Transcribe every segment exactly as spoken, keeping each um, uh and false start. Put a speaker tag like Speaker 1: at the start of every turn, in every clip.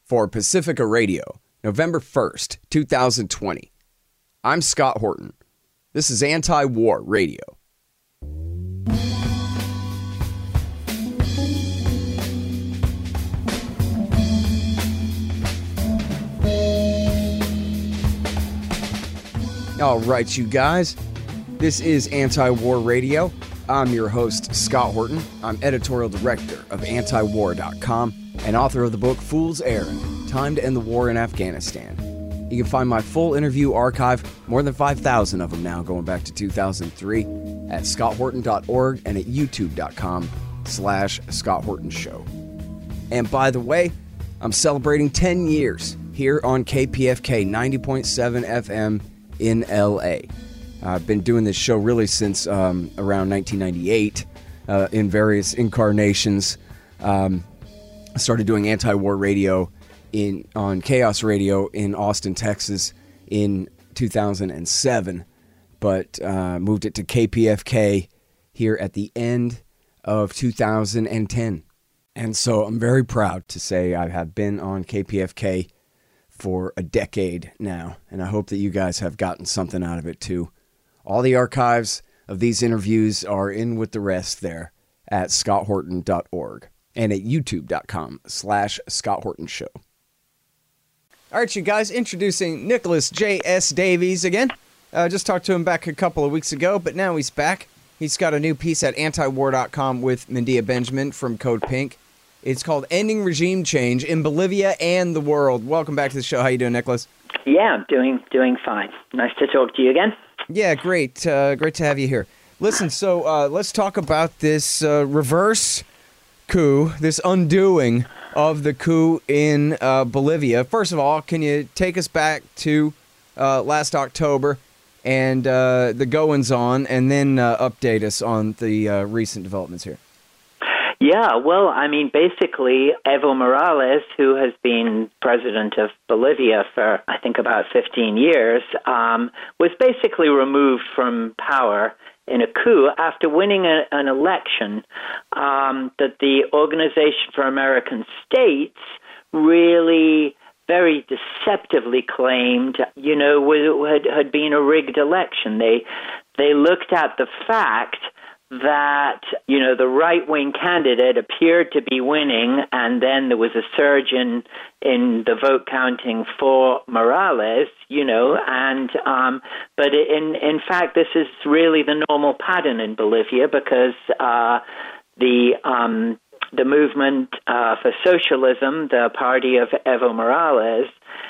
Speaker 1: for Pacifica Radio, November first, two thousand twenty. I'm Scott Horton. This is Anti-War Radio. All right, you guys. This is Anti-War Radio. I'm your host, Scott Horton. I'm editorial director of anti war dot com and author of the book Fool's Errand, Time to End the War in Afghanistan. You can find my full interview archive, more than five thousand of them now going back to two thousand three, at scott horton dot org and at youtube dot com slash Scott Horton Show. And by the way, I'm celebrating ten years here on K P F K ninety point seven F M in L A. I've been doing this show really since um, around nineteen ninety-eight uh, in various incarnations. Um, I started doing anti-war radio in on Chaos Radio in Austin, Texas in two thousand seven, but uh, moved it to K P F K here at the end of two thousand ten. And so I'm very proud to say I have been on K P F K for a decade now, and I hope that you guys have gotten something out of it too. All the archives of these interviews are in with the rest there at scott horton dot org and at youtube dot com slash Scott Horton Show. All right, you guys, introducing Nicholas J S. Davies again. Uh, just talked to him back a couple of weeks ago, but now he's back. He's got a new piece at anti war dot com with Medea Benjamin from Code Pink. It's called Ending Regime Change in Bolivia and the World. Welcome back to the show. How you doing, Nicholas?
Speaker 2: Yeah, I'm doing doing fine. Nice to talk to you again.
Speaker 1: Yeah, great. Uh, great to have you here. Listen, so uh, let's talk about this uh, reverse coup, this undoing of the coup in uh, Bolivia. First of all, can you take us back to uh, last October and uh, the goings-on, and then uh, update us on the uh, recent developments here?
Speaker 2: Yeah, well, I mean, basically, Evo Morales, who has been president of Bolivia for, I think, about fifteen years, um, was basically removed from power in a coup after winning a, an election um, that the Organization for American States really very deceptively claimed, you know, had, had been a rigged election. They, they looked at the fact that, you know, the right-wing candidate appeared to be winning, and then there was a surge in, in the vote counting for Morales, you know, and, um, but in, in fact, this is really the normal pattern in Bolivia because, uh, the, um, the movement, uh, for socialism, the party of Evo Morales,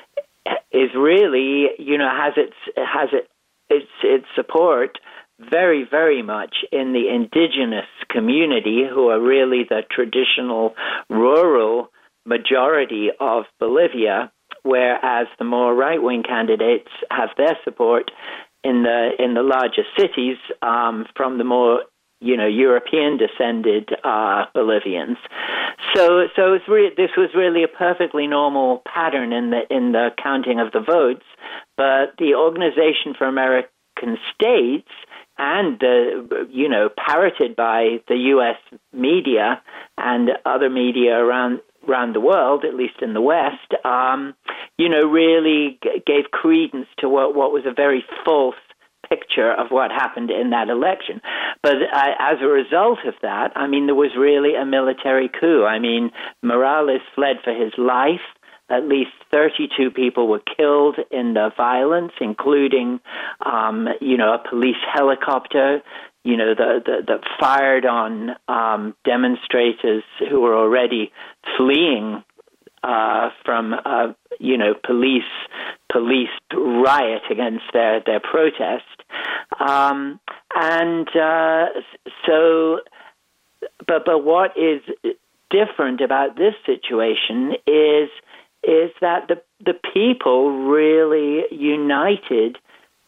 Speaker 2: is really, you know, has its, has it, its, its support very, very much in the indigenous community, who are really the traditional rural majority of Bolivia, whereas the more right-wing candidates have their support in the in the larger cities um, from the more, you know, European-descended uh, Bolivians. So, so it's re- this was really a perfectly normal pattern in the in the counting of the votes, but the Organization for American States, and, uh, you know, parroted by the U S media and other media around around the world, at least in the West, um, you know, really g- gave credence to what, what was a very false picture of what happened in that election. But uh, as a result of that, I mean, there was really a military coup. I mean, Morales fled for his life. At least thirty-two people were killed in the violence, including, um, you know, a police helicopter, you know, that the, the fired on um, demonstrators who were already fleeing uh, from, uh, you know, police police riot against their their protest, um, and uh, so, but but what is different about this situation is. is that the the people really united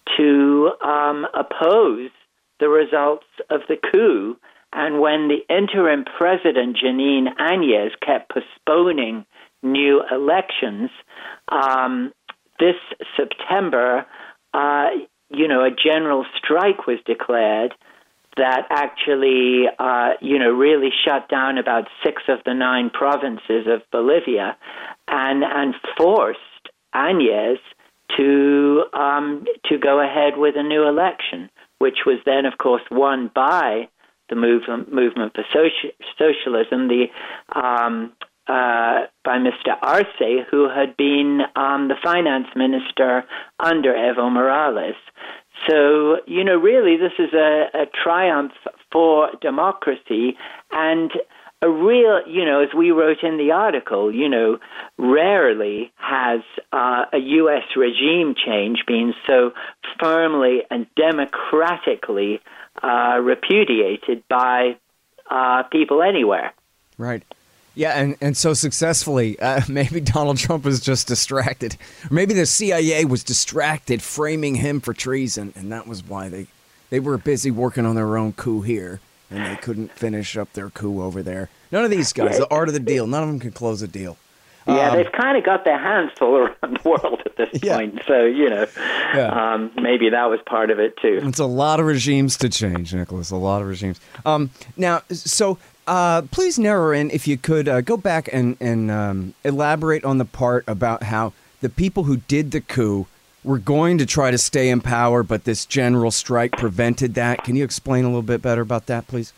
Speaker 2: to um, oppose the results of the coup. And when the interim president, Janine Áñez, kept postponing new elections, um, this September, uh, you know, a general strike was declared that actually, uh, you know, really shut down about six of the nine provinces of Bolivia. and and forced Áñez to um, to go ahead with a new election, which was then, of course, won by the movement movement for Soci- socialism, the um, uh, by Mister Arce, who had been um, the finance minister under Evo Morales. So, you know, really, this is a, a triumph for democracy, and a real, you know, as we wrote in the article, you know, rarely has uh, a U S regime change been so firmly and democratically uh, repudiated by uh, people anywhere.
Speaker 1: Right. Yeah, and, and so successfully. Uh, maybe Donald Trump was just distracted. Or maybe the C I A was distracted, framing him for treason, and that was why they, they were busy working on their own coup here, and they couldn't finish up their coup over there. None of these guys, yeah. The art of the deal, none of them can close a deal.
Speaker 2: Yeah,
Speaker 1: um,
Speaker 2: they've kind of got their hands full around the world at this
Speaker 1: yeah.
Speaker 2: point. So, you know, yeah. um, maybe that was part of it, too.
Speaker 1: It's a lot of regimes to change, Nicholas, a lot of regimes. Um, now, so... Uh, please narrow in, if you could, uh, go back and, and um, elaborate on the part about how the people who did the coup were going to try to stay in power, but this general strike prevented that. Can you explain a little bit better about that, please?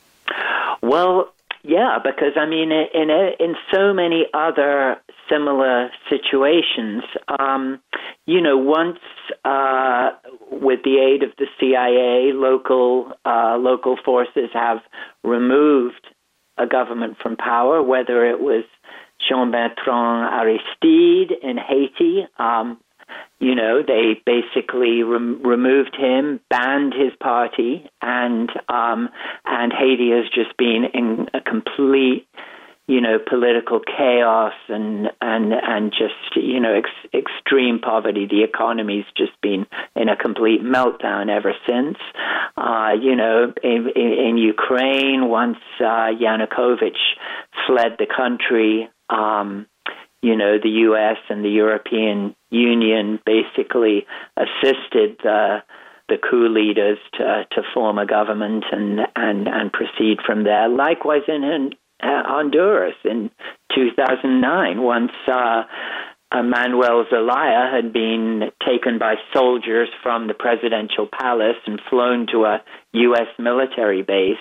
Speaker 2: Well, yeah, because, I mean, in in so many other similar situations, um, you know, once uh, with the aid of the C I A, local uh, local forces have removed a government from power, whether it was Jean-Bertrand Aristide in Haiti. Um, you know, they basically rem- removed him, banned his party, and um, and Haiti has just been in a complete, you know, political chaos and and and just, you know, ex- extreme poverty. The economy's just been in a complete meltdown ever since. Uh, you know, in, in, in Ukraine, once uh, Yanukovych fled the country, um, you know, the U S and the European Union basically assisted the the coup leaders to to form a government and and and proceed from there. Likewise in, in uh, Honduras in two thousand nine, once uh, Manuel Zelaya had been taken by soldiers from the presidential palace and flown to a U S military base.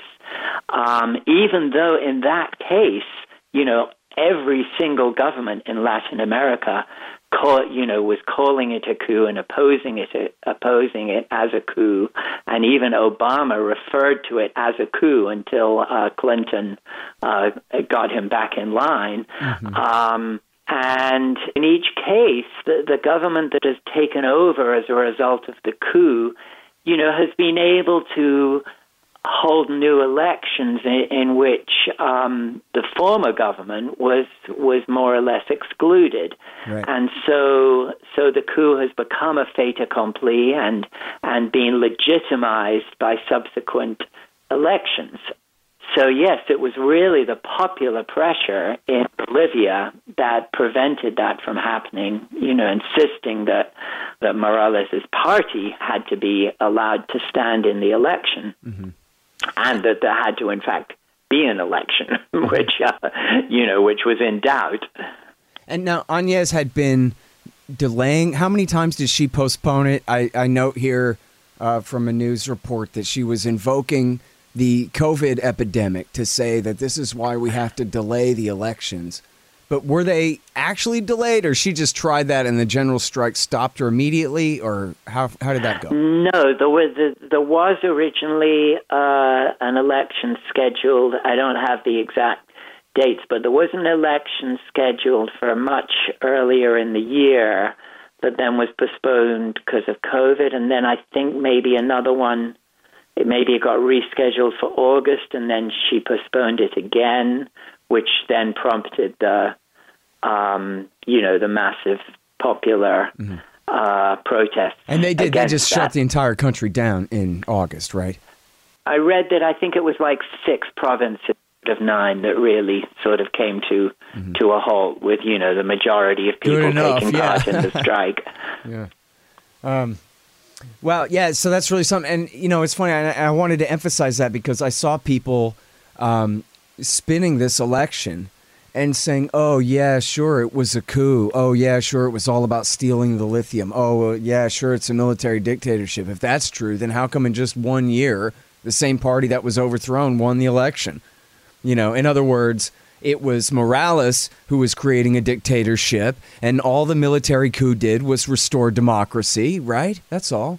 Speaker 2: Um, even though in that case, you know, every single government in Latin America, call, you know, was calling it a coup and opposing it, opposing it as a coup, and even Obama referred to it as a coup until uh, Clinton uh, got him back in line. Mm-hmm. Um, and in each case, the, the government that has taken over as a result of the coup, you know, has been able to hold new elections in, in which um, the former government was was more or less excluded, right. And so so the coup has become a fait accompli and and been legitimized by subsequent elections. So yes, it was really the popular pressure in Bolivia that prevented that from happening, you know, insisting that, that Morales' party had to be allowed to stand in the election. Mm-hmm. And that there had to, in fact, be an election, which, uh, you know, which was in doubt.
Speaker 1: And now Áñez had been delaying. How many times did she postpone it? I, I note here uh, from a news report that she was invoking the COVID epidemic to say that this is why we have to delay the elections. But were they actually delayed, or she just tried that and the general strike stopped her immediately, or how how did that go?
Speaker 2: No, there was, there was originally uh, an election scheduled. I don't have the exact dates, but there was an election scheduled for much earlier in the year that then was postponed because of COVID, and then I think maybe another one, it maybe it got rescheduled for August, and then she postponed it again, which then prompted the Um, you know, the massive popular mm-hmm. uh, protests.
Speaker 1: And they did. They just
Speaker 2: that.
Speaker 1: shut the entire country down in August, right?
Speaker 2: I read that I think it was like six provinces out of nine that really sort of came to mm-hmm. to a halt with, you know, the majority of people
Speaker 1: enough,
Speaker 2: taking
Speaker 1: yeah.
Speaker 2: part in the strike.
Speaker 1: yeah. Um, well, yeah, so that's really something. And, you know, it's funny. I, I wanted to emphasize that because I saw people um, spinning this election and saying, oh, yeah, sure, it was a coup. Oh, yeah, sure, it was all about stealing the lithium. Oh, yeah, sure, it's a military dictatorship. If that's true, then how come in just one year, the same party that was overthrown won the election? You know, in other words, it was Morales who was creating a dictatorship, and all the military coup did was restore democracy, right? That's all.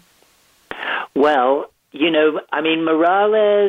Speaker 2: Well, you know, I mean, Morales,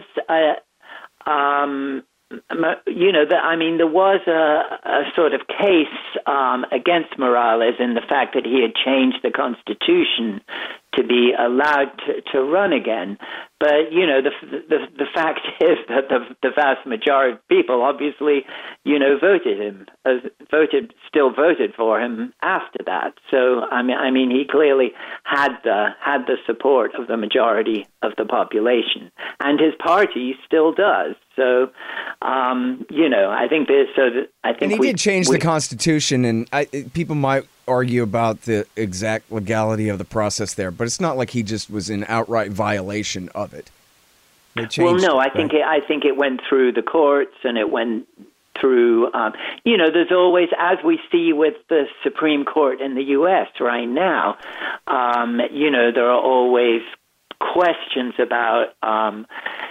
Speaker 2: uh, um, you know, the, I mean, there was a, a sort of case um, against Morales in the fact that he had changed the Constitution to be allowed to, to run again. But, you know, the the, the fact is that the, the vast majority of people obviously, you know, voted him, uh, voted, still voted for him after that. So, I mean, I mean, he clearly had the had the support of the majority of the population, and his party still does. So, um, you know, I think there's so that I think
Speaker 1: and he
Speaker 2: we,
Speaker 1: did change
Speaker 2: we,
Speaker 1: the Constitution, and I, people might argue about the exact legality of the process there, but it's not like he just was in outright violation of it.
Speaker 2: Well, no, I think it, I think it went through the courts, and it went through. Um, you know, there's always, as we see with the Supreme Court in the U S right now. Um, you know, there are always questions about. Um,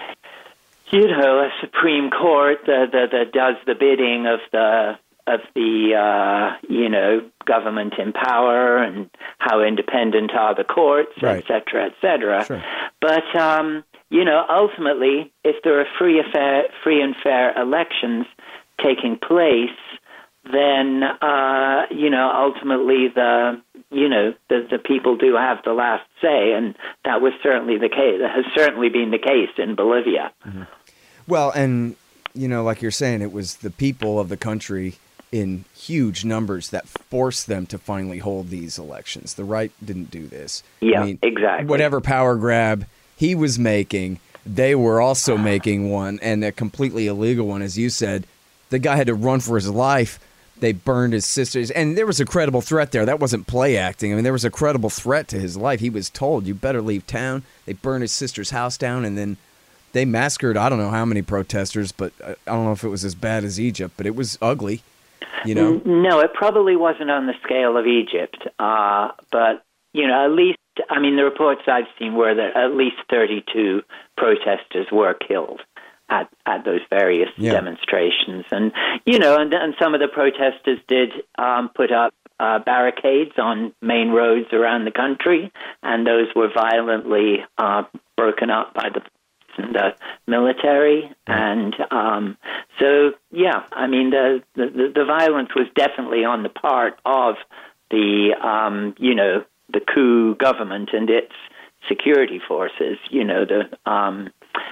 Speaker 2: You know, a Supreme Court that, that, that does the bidding of the of the uh, you know government in power, and how independent are the courts,
Speaker 1: right.
Speaker 2: et cetera, et cetera.
Speaker 1: Sure.
Speaker 2: But um, you know, ultimately, if there are free affair, free and fair elections taking place, then uh, you know, ultimately the you know the, the people do have the last say, and that was certainly the case. That has certainly been the case in Bolivia.
Speaker 1: Mm-hmm. Well, and, you know, like you're saying, it was the people of the country in huge numbers that forced them to finally hold these elections. The right didn't do this.
Speaker 2: Yeah,
Speaker 1: I mean,
Speaker 2: exactly.
Speaker 1: Whatever power grab he was making, they were also making one, and a completely illegal one. As you said, the guy had to run for his life. They burned his sisters, and there was a credible threat there. That wasn't play acting. I mean, there was a credible threat to his life. He was told, you better leave town. They burned his sister's house down, and then they massacred, I don't know how many protesters, but I don't know if it was as bad as Egypt, but it was ugly, you know?
Speaker 2: No, it probably wasn't on the scale of Egypt. Uh, but, you know, at least, I mean, the reports I've seen were that at least thirty-two protesters were killed at, at those various
Speaker 1: yeah.
Speaker 2: demonstrations. And, you know, and, and some of the protesters did um, put up uh, barricades on main roads around the country, and those were violently uh, broken up by the and the military, and um, so yeah, I mean the, the the violence was definitely on the part of the um, you know the coup government and its security forces. You know the um,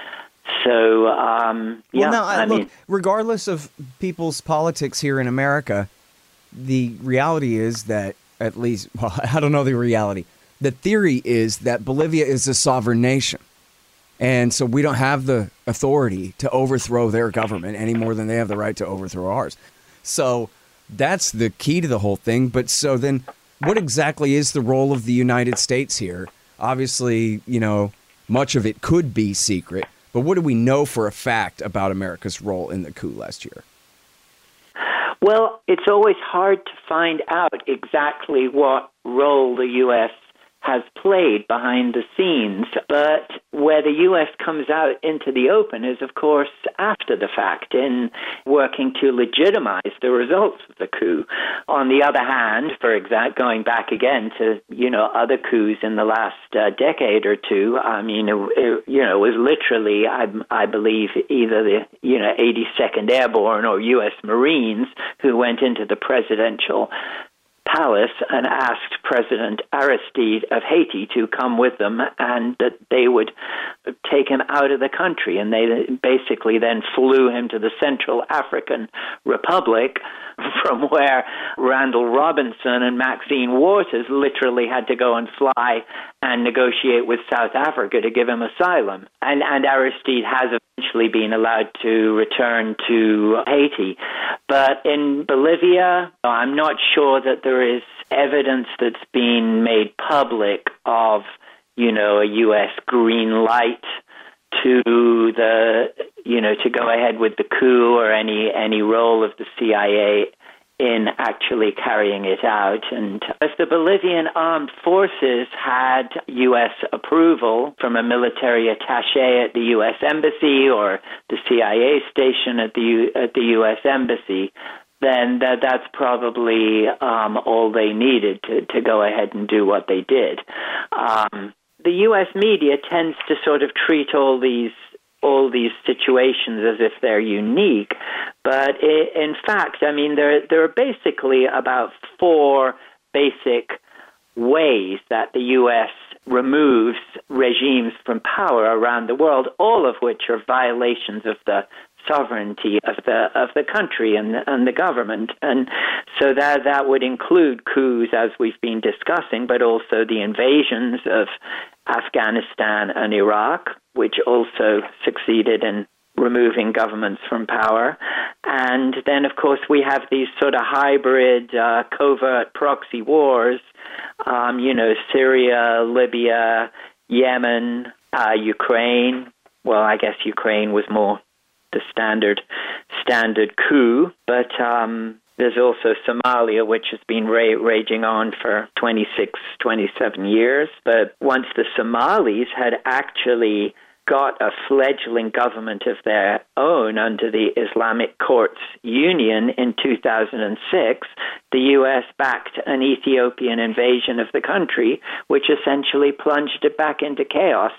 Speaker 2: so um, yeah.
Speaker 1: Well, now, I,
Speaker 2: I
Speaker 1: look,
Speaker 2: mean,
Speaker 1: regardless of people's politics here in America, the reality is that at least, well, I don't know the reality. The theory is that Bolivia is a sovereign nation. And so we don't have the authority to overthrow their government any more than they have the right to overthrow ours. So that's the key to the whole thing. But so then what exactly is the role of the United States here? Obviously, you know, much of it could be secret. But what do we know for a fact about America's role in the coup last year?
Speaker 2: Well, it's always hard to find out exactly what role the U S has played behind the scenes, but where the U S comes out into the open is, of course, after the fact, in working to legitimize the results of the coup. On the other hand, for example, going back again to, you know, other coups in the last uh, decade or two, I mean, it, it, you know, it was literally, I, I believe, either the, you know, eighty-second Airborne or U S Marines who went into the presidential palace and asked President Aristide of Haiti to come with them, and that they would take him out of the country. And they basically then flew him to the Central African Republic, from where Randall Robinson and Maxine Waters literally had to go and fly and negotiate with South Africa to give him asylum. And, and Aristide has eventually been allowed to return to Haiti. But in Bolivia, I'm not sure that there is evidence that's been made public of, you know, a U S green light to the, you know, to go ahead with the coup or any any role of the C I A in actually carrying it out. And if the Bolivian armed forces had U S approval from a military attaché at the U S embassy or the C I A station at the U, at the U S embassy, then that, that's probably um, all they needed to, to go ahead and do what they did. Um, the U S media tends to sort of treat all these all these situations as if they're unique. But it, in fact, I mean, there, there are basically about four basic ways that the U S removes regimes from power around the world, all of which are violations of the sovereignty of the of the country and the, and the government. And so that that would include coups, as we've been discussing, but also the invasions of Afghanistan and Iraq, which also succeeded in removing governments from power. And then, of course, we have these sort of hybrid uh, covert proxy wars, um, you know, Syria, Libya, Yemen, uh, Ukraine. Well, I guess Ukraine was more the standard standard coup, but um, there's also Somalia, which has been ra- raging on for twenty-six, twenty-seven years. But once the Somalis had actually got a fledgling government of their own under the Islamic Courts Union in two thousand six, the U S backed an Ethiopian invasion of the country, which essentially plunged it back into chaos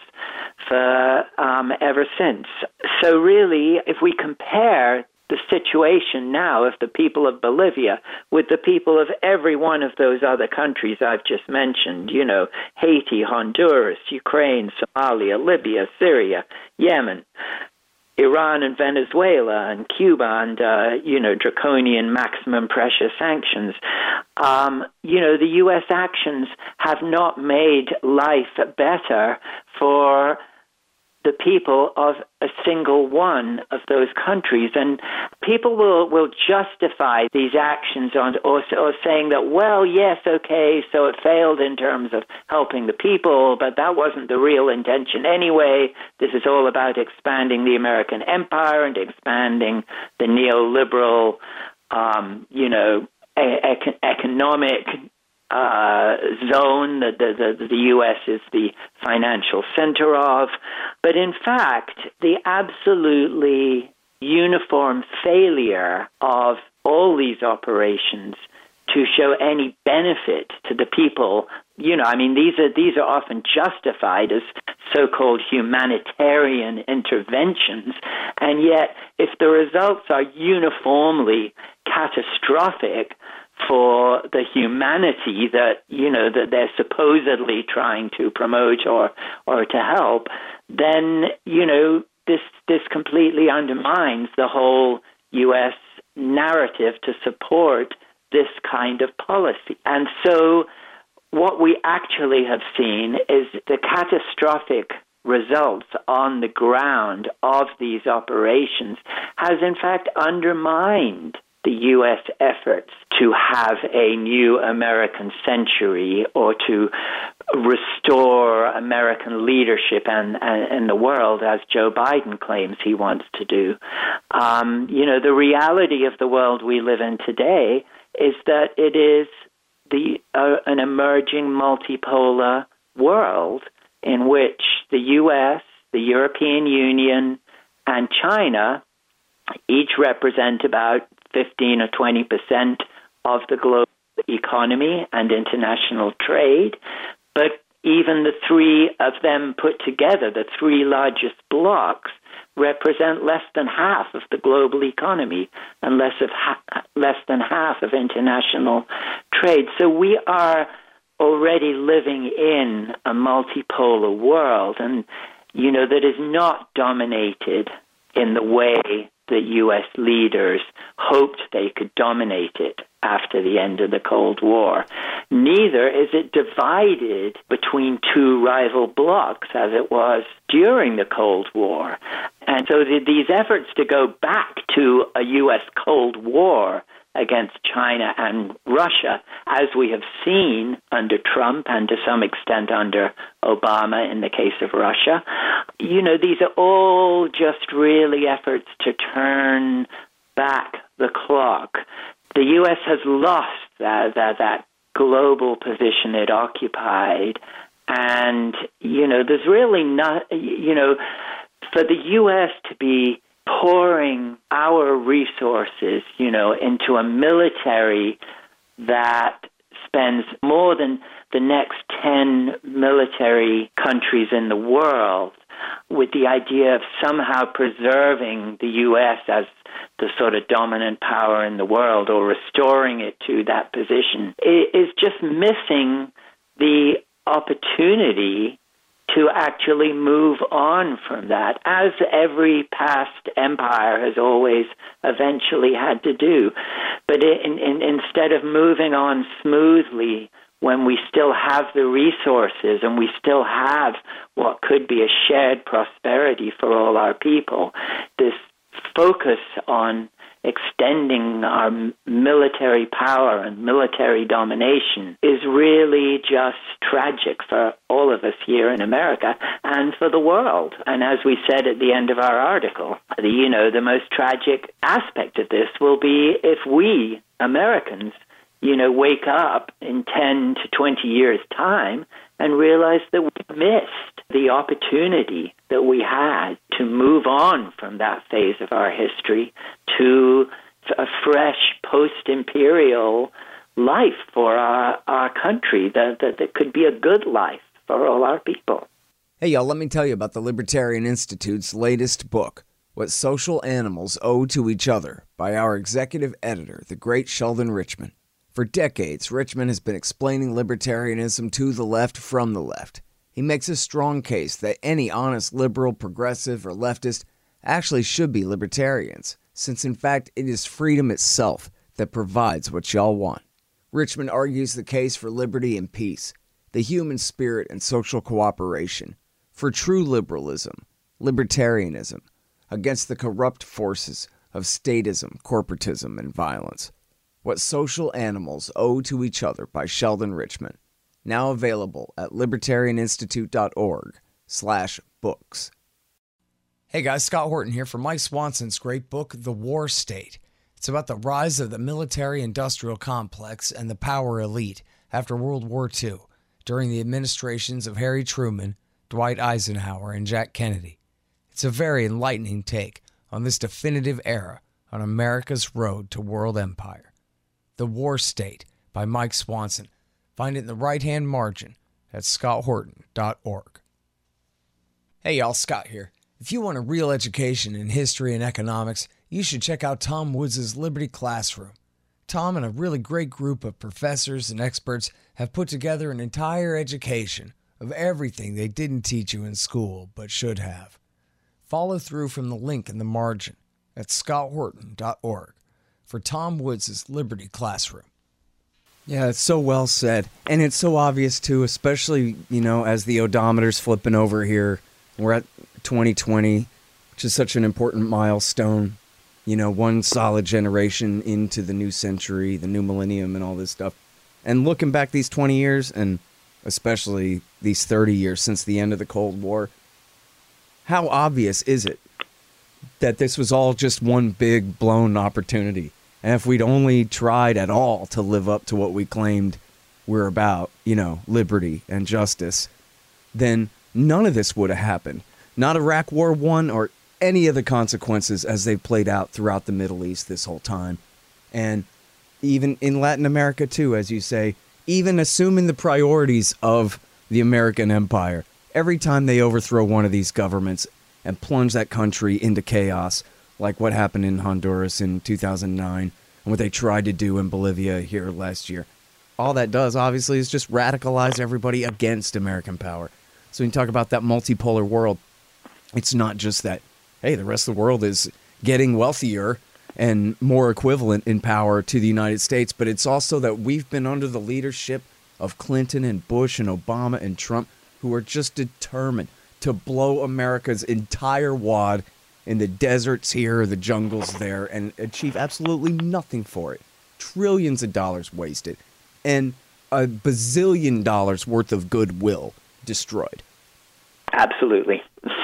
Speaker 2: for um, ever since. So really, if we compare the situation now of the people of Bolivia with the people of every one of those other countries I've just mentioned, you know, Haiti, Honduras, Ukraine, Somalia, Libya, Syria, Yemen, Iran and Venezuela and Cuba and, uh, you know, draconian maximum pressure sanctions, um, you know, the U S actions have not made life better for the people of a single one of those countries. And people will, will justify these actions on, or, or saying that, well, yes, okay, so it failed in terms of helping the people, but that wasn't the real intention anyway. This is all about expanding the American empire and expanding the neoliberal, um, you know, e- economic Uh, zone that the, the, the U S is the financial center of. But in fact, the absolutely uniform failure of all these operations to show any benefit to the people, you know, I mean, these are these are often justified as so-called humanitarian interventions, and yet if the results are uniformly catastrophic for the humanity that, you know, that they're supposedly trying to promote or or to help, then, you know, this this completely undermines the whole U S narrative to support this kind of policy. And so what we actually have seen is the catastrophic results on the ground of these operations has in fact undermined the U S efforts to have a new American century or to restore American leadership and in the world, as Joe Biden claims he wants to do. Um, you know, the reality of the world we live in today is that it is the uh, an emerging multipolar world in which the U S, the European Union, and China each represent about fifteen or twenty percent of the global economy and international trade. But even the three of them put together, the three largest blocs, represent less than half of the global economy and less of ha- less than half of international trade. So we are already living in a multipolar world, and you know that is not dominated in the way that U S leaders hoped they could dominate it after the end of the Cold War. Neither is it divided between two rival blocs as it was during the Cold War. And so the, these efforts to go back to a U S Cold War against China and Russia, as we have seen under Trump and to some extent under Obama in the case of Russia, You know, these are all just really efforts to turn back the clock. The U S has lost that, that, that global position it occupied. And, you know, there's really not, you know, for the U S to be pouring our resources, you know, into a military that spends more than the next ten military countries in the world, with the idea of somehow preserving the U S as the sort of dominant power in the world or restoring it to that position, is just missing the opportunity to actually move on from that, as every past empire has always eventually had to do. But in, in, instead of moving on smoothly when we still have the resources and we still have what could be a shared prosperity for all our people, this focus on extending our military power and military domination is really just tragic for all of us here in America and for the world. And as we said at the end of our article, the, you know, the most tragic aspect of this will be if we, Americans, you know, wake up in ten to twenty years' time and realize that we missed the opportunity that we had to move on from that phase of our history to a fresh post-imperial life for our, our country that, that, that could be a good life for all our people.
Speaker 1: Hey, y'all, let me tell you about the Libertarian Institute's latest book, What Social Animals Owe to Each Other, by our executive editor, the great Sheldon Richman. For decades, Richman has been explaining libertarianism to the left from the left. He makes a strong case that any honest liberal, progressive, or leftist actually should be libertarians, since in fact it is freedom itself that provides what y'all want. Richman argues the case for liberty and peace, the human spirit and social cooperation, for true liberalism, libertarianism, against the corrupt forces of statism, corporatism, and violence. What Social Animals Owe to Each Other by Sheldon Richman. Now available at libertarianinstitute.org slash books. Hey guys, Scott Horton here for Mike Swanson's great book, The War State. It's about the rise of the military-industrial complex and the power elite after World War Two, during the administrations of Harry Truman, Dwight Eisenhower, and Jack Kennedy. It's a very enlightening take on this definitive era on America's road to world empire. The War State by Mike Swanson. Find it in the right-hand margin at scott horton dot org. Hey y'all, Scott here. If you want a real education in history and economics, you should check out Tom Woods' Liberty Classroom. Tom and a really great group of professors and experts have put together an entire education of everything they didn't teach you in school but should have. Follow through from the link in the margin at scott horton dot org. for Tom Woods' Liberty Classroom. Yeah, it's so well said. And it's so obvious, too, especially, you know, as the odometer's flipping over here. We're at twenty twenty, which is such an important milestone. You know, one solid generation into the new century, the new millennium and all this stuff. And looking back these twenty years, and especially these thirty years since the end of the Cold War, how obvious is it that this was all just one big blown opportunity? And if we'd only tried at all to live up to what we claimed we're about, you know, liberty and justice, then none of this would have happened. Not Iraq War One or any of the consequences as they played out throughout the Middle East this whole time. And even in Latin America, too, as you say, even assuming the priorities of the American empire, every time they overthrow one of these governments and plunge that country into chaos, like what happened in Honduras in two thousand nine and what they tried to do in Bolivia here last year, all that does, obviously, is just radicalize everybody against American power. So when you talk about that multipolar world, it's not just that, hey, the rest of the world is getting wealthier and more equivalent in power to the United States, but it's also that we've been under the leadership of Clinton and Bush and Obama and Trump, who are just determined to blow America's entire wad in the deserts here, the jungles there, and achieve absolutely nothing for it. Trillions of dollars wasted, and a bazillion dollars worth of goodwill destroyed.
Speaker 2: Absolutely.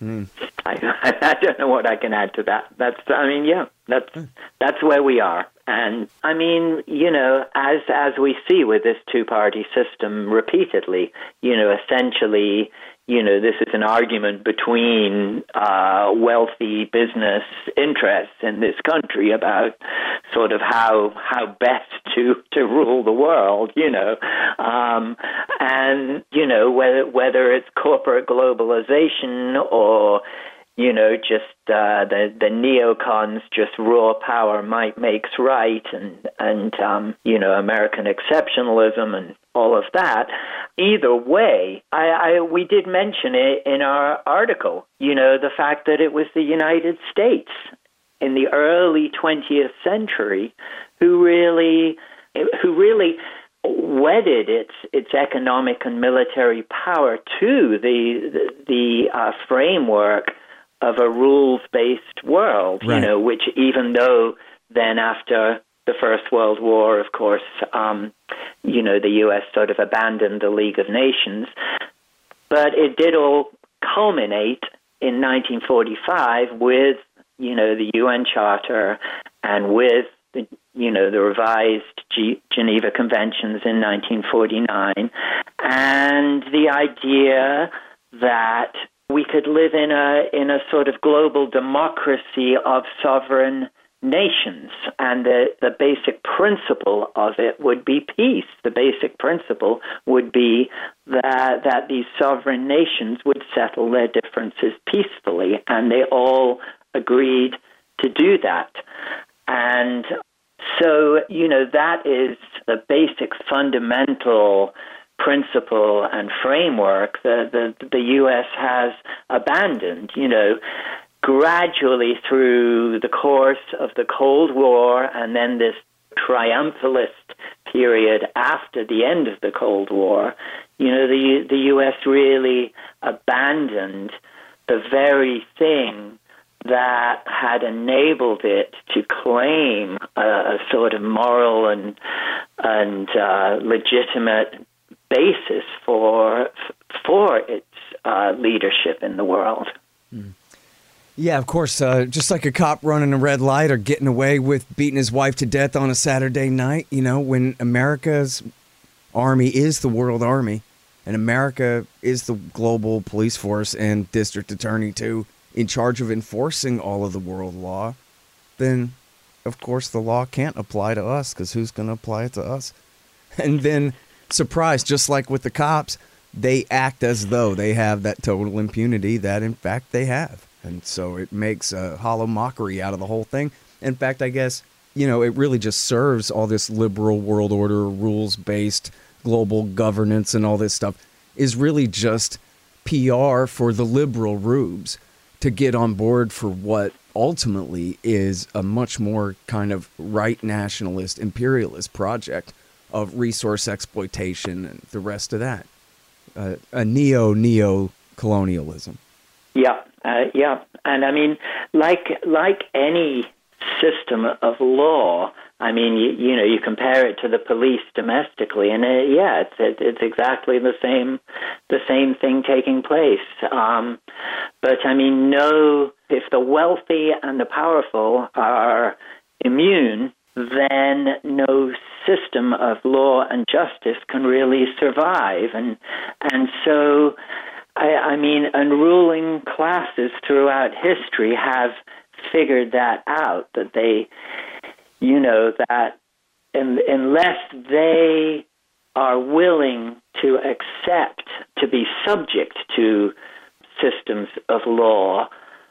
Speaker 1: Mm.
Speaker 2: I, I don't know what I can add to that. That's, I mean, yeah, that's that's where we are. And I mean, you know, as as we see with this two-party system repeatedly, you know, essentially, you know, this is an argument between uh, wealthy business interests in this country about sort of how how best to, to rule the world, you know, um, and you know whether whether it's corporate globalization or you know, just uh, the the neocons, just raw power might makes right, and and um, you know, American exceptionalism and all of that. Either way, I, I we did mention it in our article. You know, the fact that it was the United States in the early twentieth century who really who really wedded its its economic and military power to the the, the uh, framework of a rules-based world,
Speaker 1: right.
Speaker 2: you know, which even though then after the First World War, of course, um, you know, the U S sort of abandoned the League of Nations, but it did all culminate in nineteen forty-five with, you know, the U N Charter and with, the, you know, the revised G- Geneva Conventions in nineteen forty-nine, and the idea that we could live in a in a sort of global democracy of sovereign nations, and the, the basic principle of it would be peace. The basic principle would be that that these sovereign nations would settle their differences peacefully, and they all agreed to do that. And so, you know, that is the basic fundamental principle and framework that the, the U S has abandoned, you know, gradually through the course of the Cold War and then this triumphalist period after the end of the Cold War. You know, the the U S really abandoned the very thing that had enabled it to claim a, a sort of moral and and uh, legitimate basis for for its uh, leadership in the world.
Speaker 1: Mm. Yeah, of course. Uh, just like a cop running a red light or getting away with beating his wife to death on a Saturday night, you know, when America's army is the world army, and America is the global police force and district attorney too, in charge of enforcing all of the world law, then of course the law can't apply to us, because who's going to apply it to us? And then, surprise, just like with the cops, they act as though they have that total impunity that in fact they have. And so it makes a hollow mockery out of the whole thing. In fact, I guess, you know, it really just serves all this liberal world order, rules-based global governance and all this stuff is really just P R for the liberal rubes to get on board for what ultimately is a much more kind of right nationalist imperialist project of resource exploitation and the rest of that. Uh, a neo-neo-colonialism.
Speaker 2: Yeah, uh, yeah. And I mean, like like any system of law, I mean, you, you know, you compare it to the police domestically, and uh, yeah, it's it, it's exactly the same the same thing taking place. Um, but I mean, no, if the wealthy and the powerful are immune, then no system of law and justice can really survive. And and so, I, I mean, unruling classes throughout history have figured that out, that they, you know, that in, unless they are willing to accept, to be subject to systems of law,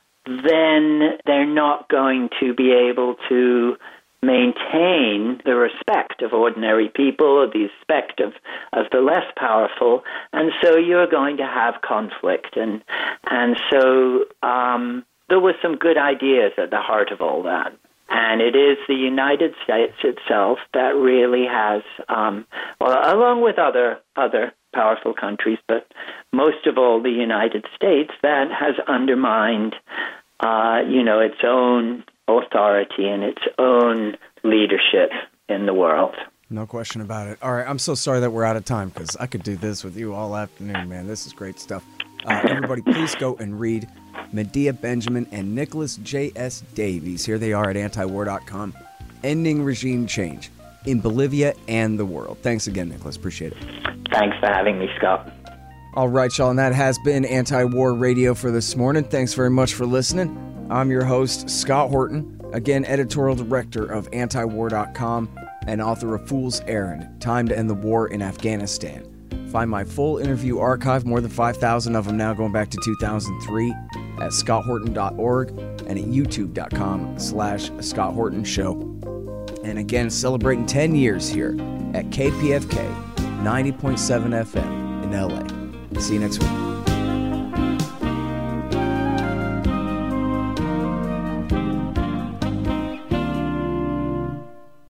Speaker 2: then they're not going to be able to maintain the respect of ordinary people, or the respect of, of the less powerful, and so you're going to have conflict. And and so um, there were some good ideas at the heart of all that. And it is the United States itself that really has, um, well, along with other other powerful countries, but most of all the United States, that has undermined, uh, you know, its own authority and its own leadership in the world.
Speaker 1: No question about it. All right, I'm so sorry that we're out of time, because I could do this with you all afternoon, man. This is great stuff. Uh, everybody, please go and read Medea Benjamin, and Nicholas J S Davies. Here they are at anti war dot com, ending regime change in Bolivia and the world. Thanks again, Nicholas. Appreciate it.
Speaker 2: Thanks for having me, Scott.
Speaker 1: All right, y'all, and that has been Anti-War Radio for this morning. Thanks very much for listening. I'm your host, Scott Horton, again, editorial director of anti war dot com and author of Fool's Errand, Time to End the War in Afghanistan. Find my full interview archive, more than five thousand of them now going back to two thousand three, at scott horton dot org and at youtube dot com slash Scott Horton Show. And again, celebrating ten years here at K P F K ninety point seven F M in L A. See you next week.